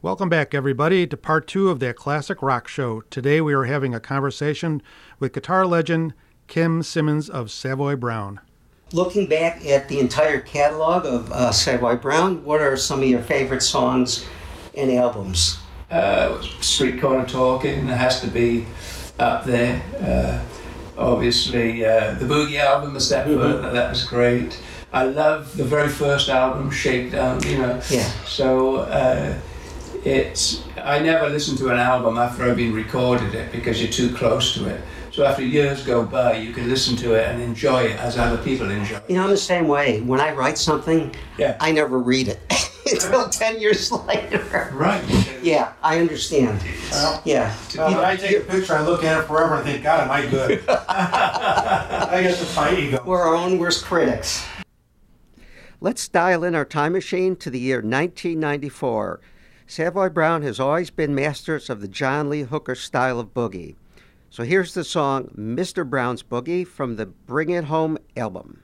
Welcome back, everybody, to part 2 of that classic rock show. Today we are having a conversation with guitar legend Kim Simmons of Savoy Brown. Looking back at the entire catalog of Savoy Brown, what are some of your favorite songs and albums? Street Corner Talking has to be up there. Obviously, the Boogie album, The Step Further, that was great. I love the very first album, Shakedown, Yeah. So I never listen to an album after I've been recorded it because you're too close to it. So after years go by, you can listen to it and enjoy it as other people enjoy it. I'm the same way. When I write something, I never read it until 10 years later. Right. Yeah, I understand. Well, yeah. When I take a picture, I look at it forever and think, God, am I good? I guess it's my ego. We're our own worst critics. Let's dial in our time machine to the year 1994. Savoy Brown has always been masters of the John Lee Hooker style of boogie. So here's the song Mr. Brown's Boogie from the Bring It Home album.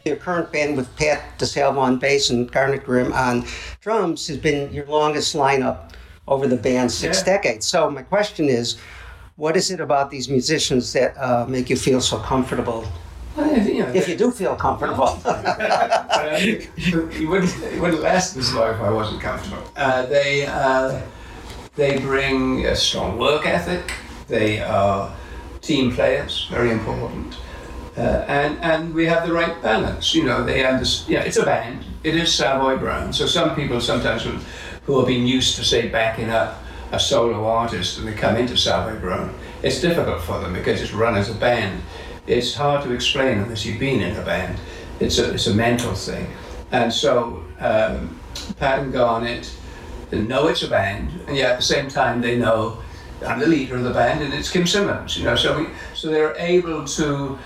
Your current band with Pat DeSalvo on bass and Garnet Grimm on drums has been your longest lineup over the band's 6 decades. So my question is, what is it about these musicians that make you feel so comfortable? If you do feel comfortable. You wouldn't last this long if I wasn't comfortable. They bring a strong work ethic. They are team players, very important. And we have the right balance. They understand. It's a band. It is Savoy Brown. So some people sometimes who have been used to, say, backing up a solo artist and they come into Savoy Brown, it's difficult for them because it's run as a band. It's hard to explain unless you've been in a band. It's a mental thing. And so Pat and Garnet, they know it's a band, and yet at the same time they know I'm the leader of the band and it's Kim Simmons. So they're able to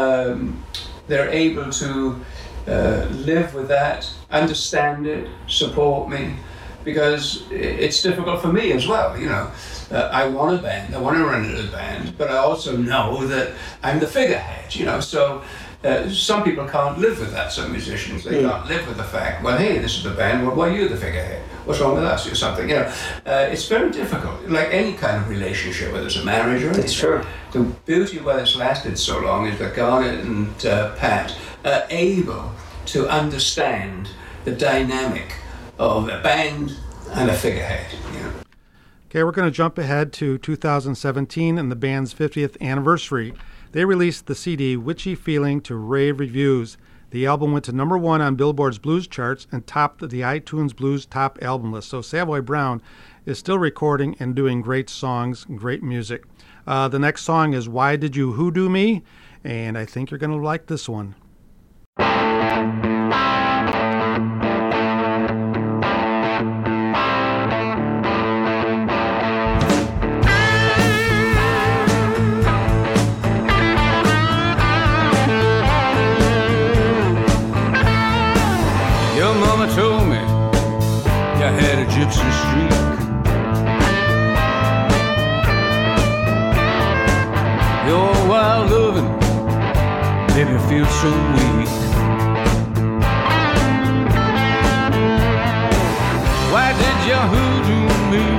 live with that, understand it, support me, because it's difficult for me as well. I want a band, I want to run it as a band, but I also know that I'm the figurehead. So some people can't live with that. Some musicians, they can't live with the fact, well, hey, this is the band, well, why are you the figurehead? What's wrong with us or something? It's very difficult, like any kind of relationship, whether it's a marriage or anything. That's true. The beauty of why it's lasted so long is that Garnet and Pat are able to understand the dynamic of a band and a figurehead. Okay, we're going to jump ahead to 2017 and the band's 50th anniversary. They released the CD Witchy Feeling to rave reviews. The album went to number 1 on Billboard's blues charts and topped the iTunes Blues Top Album list. So Savoy Brown is still recording and doing great songs, great music. The next song is Why Did You Hoodoo Me? And I think you're going to like this one. Told me you had a gypsy streak. Your wild loving made me feel so weak. Why did you hoodoo me?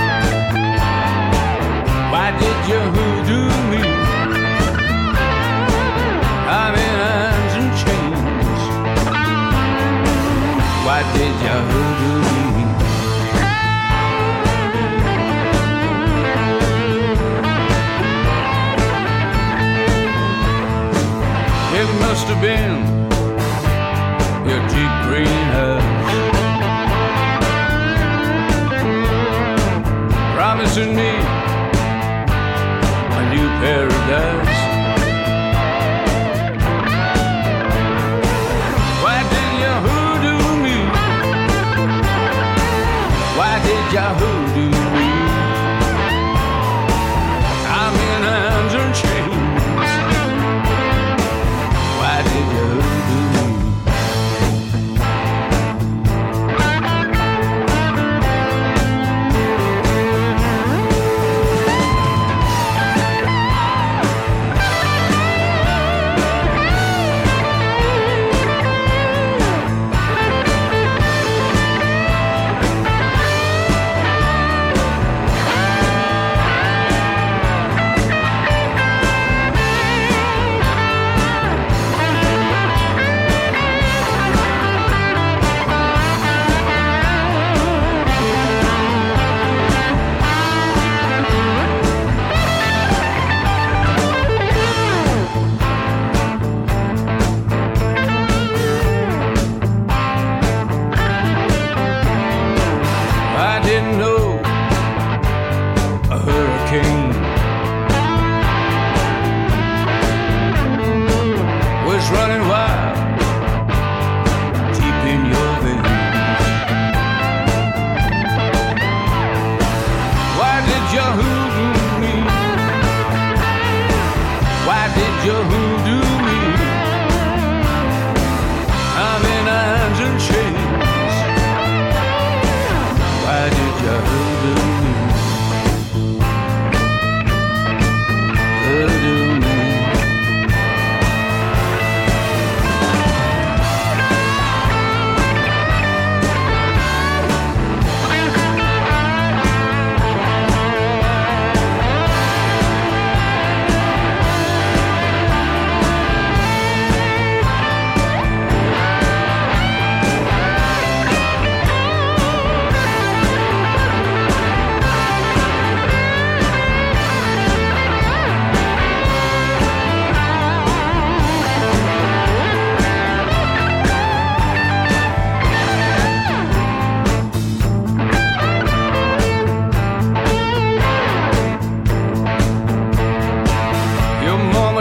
Why did you hoodoo me? I'm in irons and chains. Why did you hoodoo me? It must have been your deep green eyes promising me a new paradise. Why did you hoodoo me? I'm in irons and chains. Why did you hoodoo me?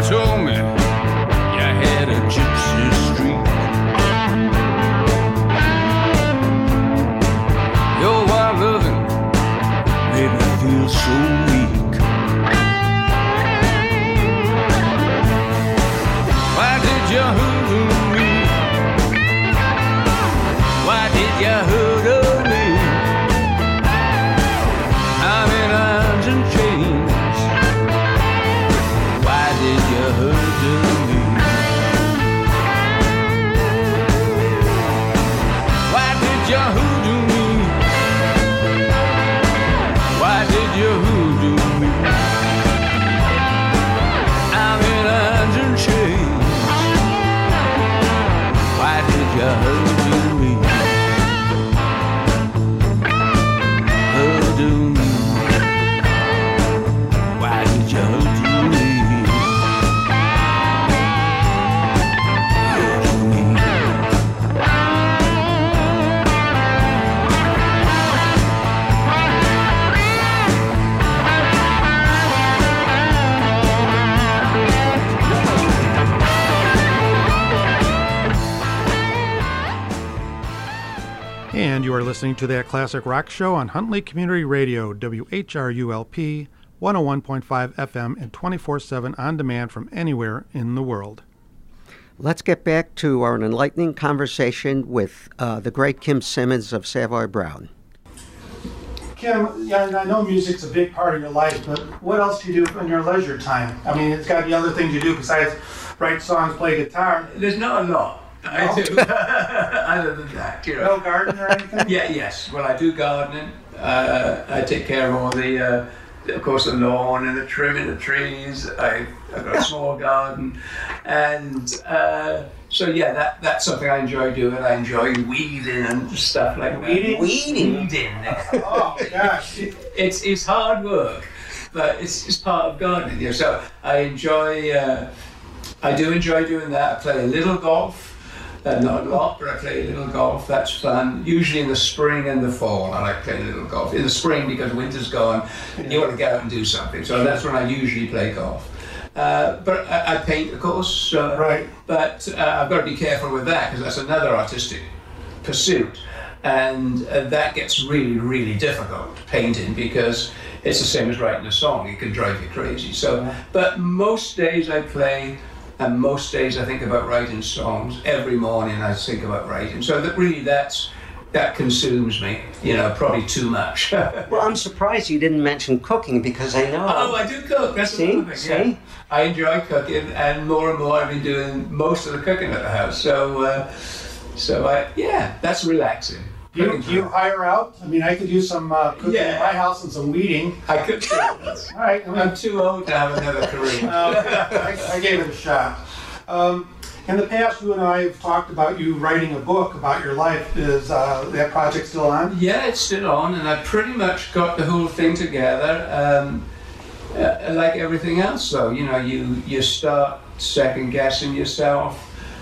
boy told me you had a gypsy streak. Your wild loving made me feel so weak. Why did you hoodoo me? Why did you hoodoo me? I'm in irons and chains. Why did you hoodoo me? Why did you hoodoo me? Why did you hoodoo me? I'm in irons and chains. Why did you hoodoo me? Hoodoo me. Why did you hoodoo me? Hoodoo me. And you are listening to That Classic Rock Show on Huntley Community Radio, WHRULP, 101.5 FM, and 24/7 on demand from anywhere in the world. Let's get back to our enlightening conversation with the great Kim Simmons of Savoy Brown. Kim, yeah, I know music's a big part of your life, but what else do you do in your leisure time? I mean, it's got to be other things you do besides write songs, play guitar. There's not a lot I do other than that, you know. No garden or anything? Yes. Well, I do gardening. I take care of all the, of course, the lawn and the trimming the trees. I've got a small garden, and so yeah, that's something I enjoy doing. I enjoy weeding and stuff like that. Weeding. Oh gosh. It's hard work, but it's part of gardening. You know, so I do enjoy doing that. I play a little golf. Not a lot, but I play a little golf. That's fun. Usually in the spring and the fall, I like playing a little golf. In the spring, because winter's gone, you want to get out and do something. So that's when I usually play golf. But I paint, of course. Right. But I've got to be careful with that, because that's another artistic pursuit. And that gets really, really difficult, painting, because it's the same as writing a song. It can drive you crazy. So, but most days I play. And most days I think about writing songs. Every morning I think about writing. So that consumes me, you know, probably too much. Well, I'm surprised you didn't mention cooking, because I know... Oh, I do cook. That's another thing. Yeah. I enjoy cooking, and more I've been doing most of the cooking at the house. So that's relaxing. Do you hire out? I mean, I could do some cooking in my house and some weeding. I could do that. All right. I'm too old to have another career. I gave it a shot. In the past, you and I have talked about you writing a book about your life. Is that project still on? Yeah, it's still on, and I pretty much got the whole thing together. Like everything else, though, you know, you start second guessing yourself.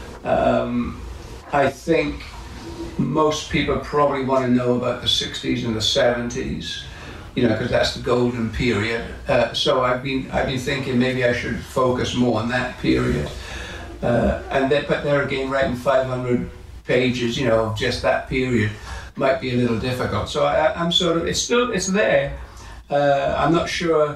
I think most people probably want to know about the 60s and the 70s, you know, because that's the golden period. So I've been thinking maybe I should focus more on that period. But there again, writing 500 pages, you know, of just that period might be a little difficult. So I'm sort of, it's there. I'm not sure.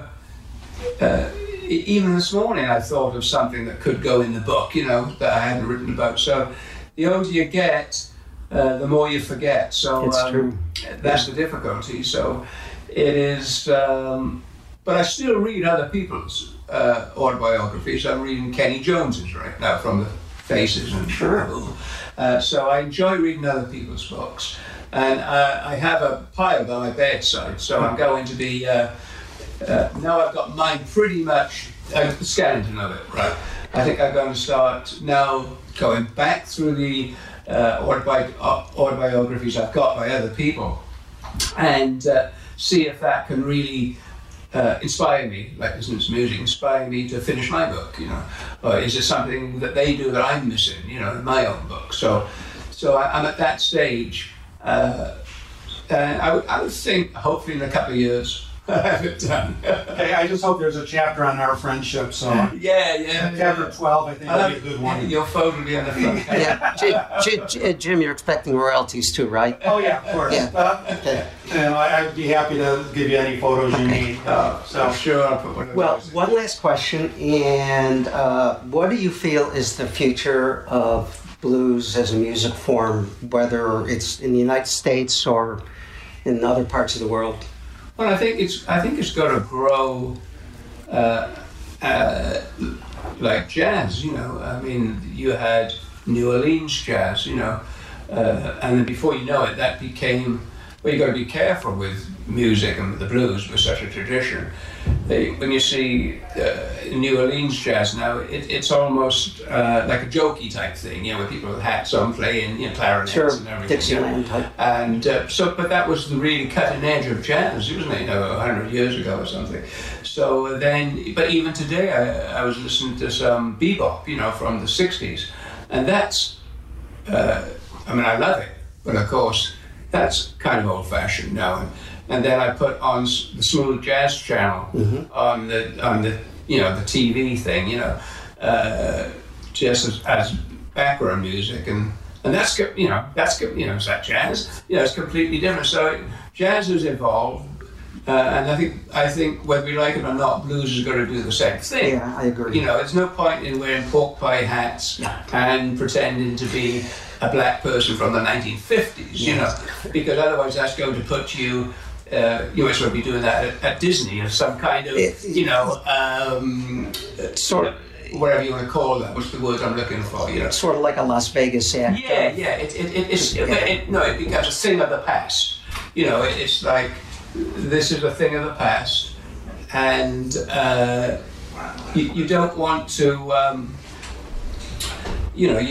Even this morning, I thought of something that could go in the book, you know, that I hadn't written about. So the older you get, the more you forget. So it's true. That's the difficulty. So it is, but I still read other people's autobiographies. I'm reading Kenny Jones's right now, from the Faces and so I enjoy reading other people's books. And I have a pile by my bedside, so I'm going to be, now I've got mine pretty much, the skeleton of it, right? I think I'm going to start now going back through the autobiographies I've got by other people, and see if that can really inspire me, like listening to music, inspire me to finish my book, you know. Or is there something that they do that I'm missing, you know, in my own book? So I'm at that stage. I would think, hopefully in a couple of years, I haven't done. Hey, I just hope there's a chapter on our friendship. So Yeah. chapter 12, I think, would be a good one. Your phone will be on the front. Yeah, Jim, you're expecting royalties too, right? Oh yeah, of course. Yeah. Okay. I'd be happy to give you any photos you need. So I'm sure I'll put one of Well, those. one last question, and what do you feel is the future of blues as a music form, whether it's in the United States or in other parts of the world? Well, I think it's got to grow like jazz. You know, I mean, you had New Orleans jazz. You know, and then before you know it, that became. Well, you got to be careful with music and the blues with such a tradition. When you see New Orleans jazz now, it's almost like a jokey type thing, you know, where people with hats on playing, you know, clarinets and everything. Dixieland type. And but that was the really cutting edge of jazz, wasn't it? You know, 100 years ago or something. So then, but even today, I was listening to some bebop, you know, from the 60s, and that's, I mean, I love it, but of course, that's kind of old-fashioned now. And then I put on the Smooth Jazz channel on the you know, the TV thing, you know, just as background music, and that's you know, is that jazz? You know, it's completely different. So jazz has evolved, and I think whether we like it or not, blues is going to do the same thing. Yeah, I agree. You know, there's no point in wearing pork pie hats and pretending to be a black person from the 1950s, you know, because otherwise that's going to put you. You might sort of be doing that at Disney or some kind of, you know, Sort of, whatever you want to call that. What's the word I'm looking for? You know. sort of like a Las Vegas act. Yeah. It becomes a thing of the past. You know, it's like this is a thing of the past, and you don't want to. You know,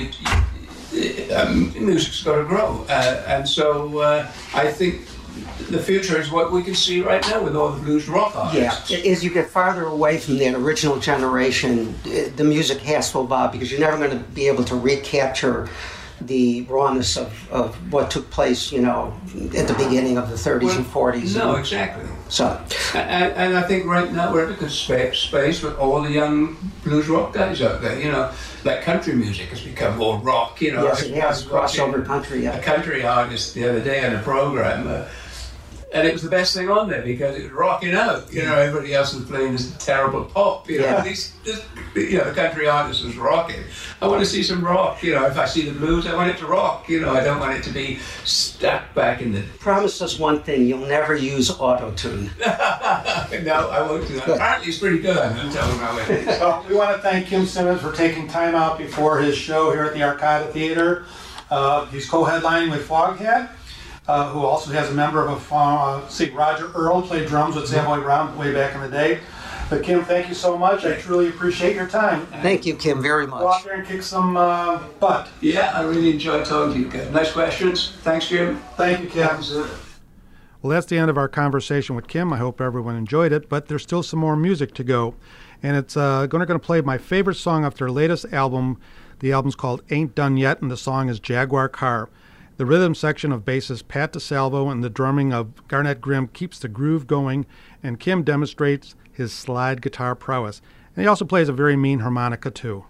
music's got to grow, and so I think. The future is what we can see right now with all the blues rock artists. Yeah, as you get farther away from that original generation, the music has to evolve because you're never going to be able to recapture the rawness of what took place, you know, at the beginning of the 30s and 40s. No, exactly. So, and I think right now we're at a good space with all the young blues rock guys out there. You know, like country music has become more rock. You know, yes, it has crossover country. Yeah. A country artist the other day on a program. And it was the best thing on there because it was rocking out. You know, everybody else was playing this terrible pop. You know, you know, the country artist was rocking. I want to see some rock. You know, if I see the blues, I want it to rock. You know, I don't want it to be stuck back in the. Promise us one thing: you'll never use auto-tune. No, I won't do that. Good. Apparently, it's pretty good. I'm telling you. So we want to thank Kim Simmons for taking time out before his show here at the Arcada Theater. He's co-headlining with Foghat. Who also has a member of a Roger Earl played drums with Savoy Brown way back in the day. But Kim, thank you so much. I truly appreciate your time. Thank you, Kim, very much. Go out there and kick some butt. Yeah, I really enjoyed talking to you guys. Nice questions. Thanks, Jim. Thank you, Kim. Well, that's the end of our conversation with Kim. I hope everyone enjoyed it, but there's still some more music to go. And it's going to play my favorite song off their latest album. The album's called Ain't Done Yet, and the song is Jaguar Car. The rhythm section of bassist Pat DeSalvo and the drumming of Garnett Grimm keeps the groove going, and Kim demonstrates his slide guitar prowess. And he also plays a very mean harmonica, too.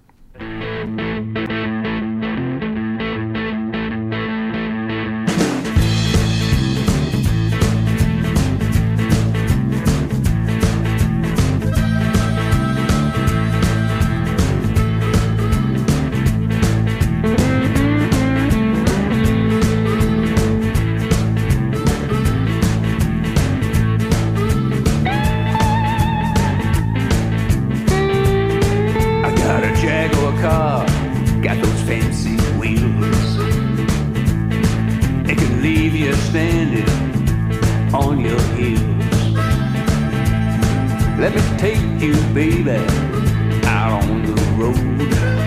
Let me take you, baby, out on the road.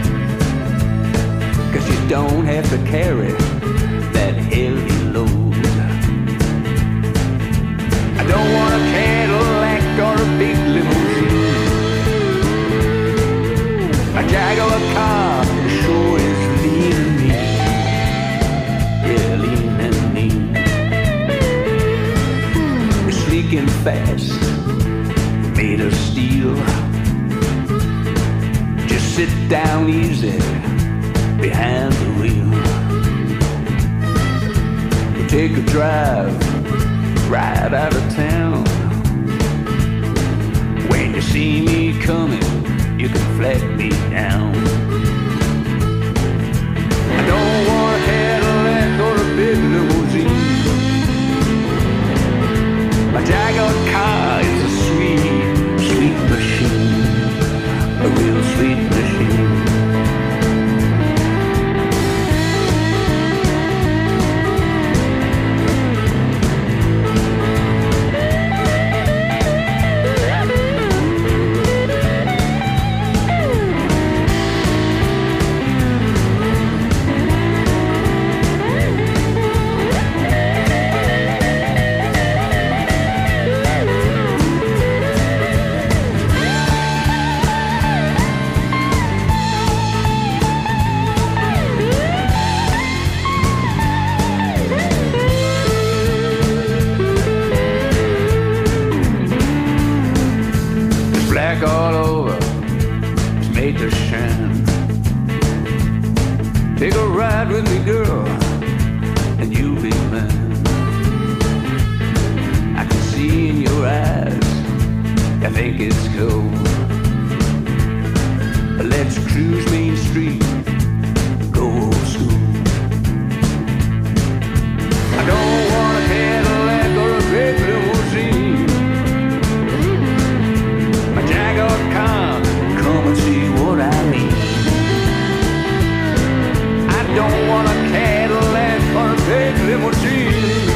'Cause you don't have to carry that heavy load. I don't want a Cadillac or a big limousine. A Jaguar car sure is lean and mean. Yeah, lean and mean. It's sleek and fast, made of steel. Just sit down easy behind the wheel. We'll take a drive right out of town. When you see me coming, you can flag me down. I don't want a Cadillac or a big limousine. My Jaguar car is a sweet, sweet machine, a real sweet machine. All over, it's made to shine. Take a ride with me, girl, and you'll be mine. I can see in your eyes, I think it's cool. Let's cruise Main Street, go old school. I don't want a Cadillac or a big limousine. Jaguar car, come and see what I mean. I don't want a Cadillac or a big limousine.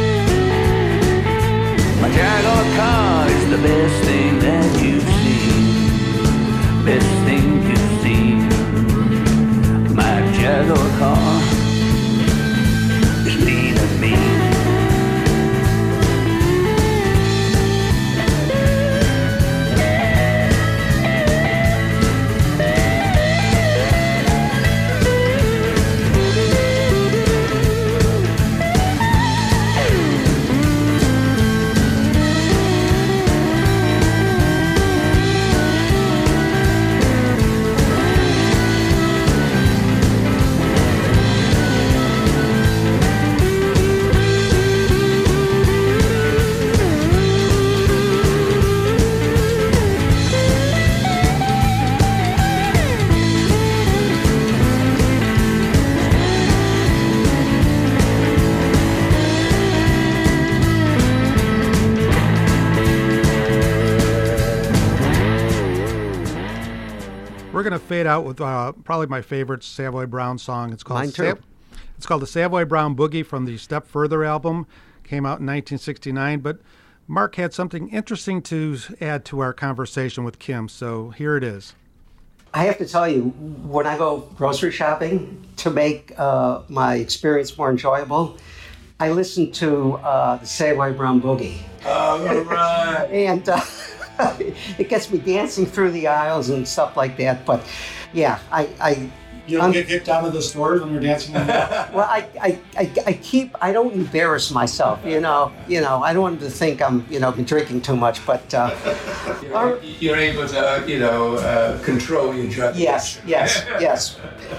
My Jaguar car is the best thing that you've seen. Best thing you've seen. My Jaguar car is mean and mean. We're going to fade out with probably my favorite Savoy Brown song. It's called Mine too. It's called the Savoy Brown Boogie from the Step Further album. Came out in 1969. But Mark had something interesting to add to our conversation with Kim, so here it is. I have to tell you, when I go grocery shopping, to make my experience more enjoyable, I listen to the Savoy Brown Boogie. Oh, right. And it gets me dancing through the aisles and stuff like that. But yeah, You don't get kicked out of the stores when you're dancing on that? well, I don't embarrass myself, you know. I don't want them to think I'm, been drinking too much, but. You're able to, control your drug. Yes.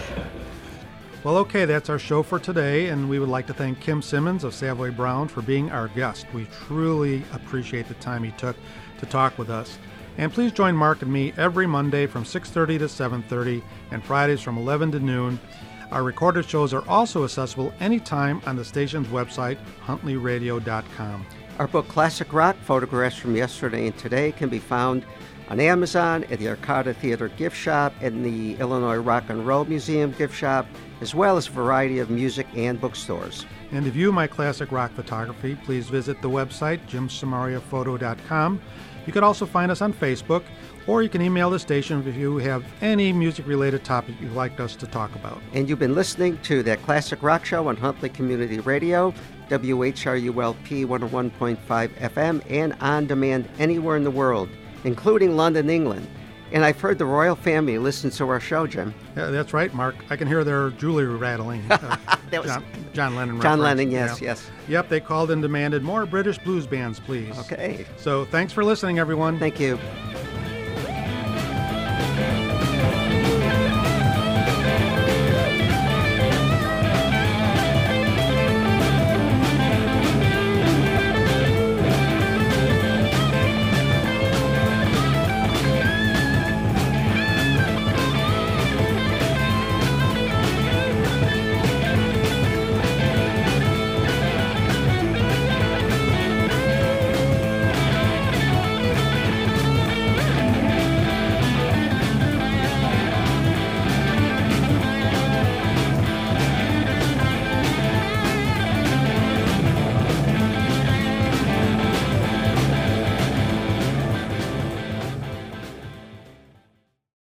Well, okay, that's our show for today, and we would like to thank Kim Simmons of Savoy Brown for being our guest. We truly appreciate the time he took to talk with us. And please join Mark and me every Monday from 6:30 to 7:30 and Fridays from 11 to noon. Our recorded shows are also accessible anytime on the station's website, huntleyradio.com. Our book, Classic Rock, Photographs from Yesterday and Today, can be found on Amazon, at the Arcada Theater gift shop, and the Illinois Rock and Roll Museum gift shop, as well as a variety of music and bookstores. And to view my classic rock photography, please visit the website, jimsamariaphoto.com. You can also find us on Facebook, or you can email the station if you have any music-related topic you'd like us to talk about. And you've been listening to that Classic Rock Show on Huntley Community Radio, WHRULP 101.5 FM, and on demand anywhere in the world, including London, England. And I've heard the royal family listens to our show, Jim. Yeah, that's right, Mark. I can hear their jewelry rattling. That was John Lennon. John reference. Lennon, yes, Yeah. yes. Yep, they called and demanded more British blues bands, please. Okay. So thanks for listening, everyone. Thank you.